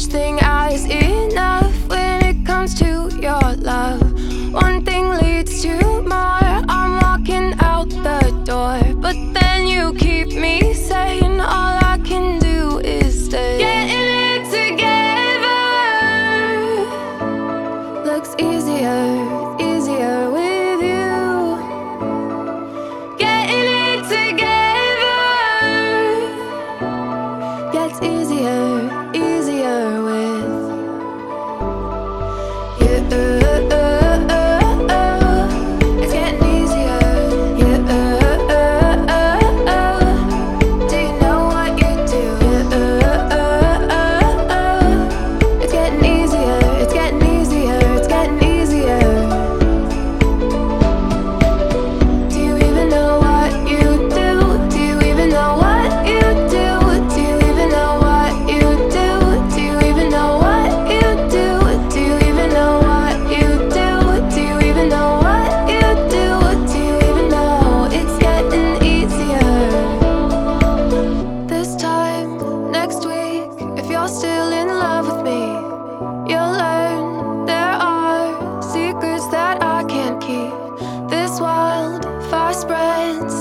such thing as enough when it comes to your love. One thing leads to more. I'm walking out the door, but then you keep me saying all I can do is stay. Getting it together looks easier, easier with you. Getting it together gets easier, easier with you. It's getting easier. Do you know what you do? It's getting easier. It's getting easier. It's getting easier. Do you even know what you do? Do you even know what you do? Do you even know what you do? Do you even know what you do? Do you even know what you do? Do you even know what you do? Do you even know it's getting easier? This time next week, if you're still in love with me, you'll learn there are secrets that I can't keep. This wildfire spreads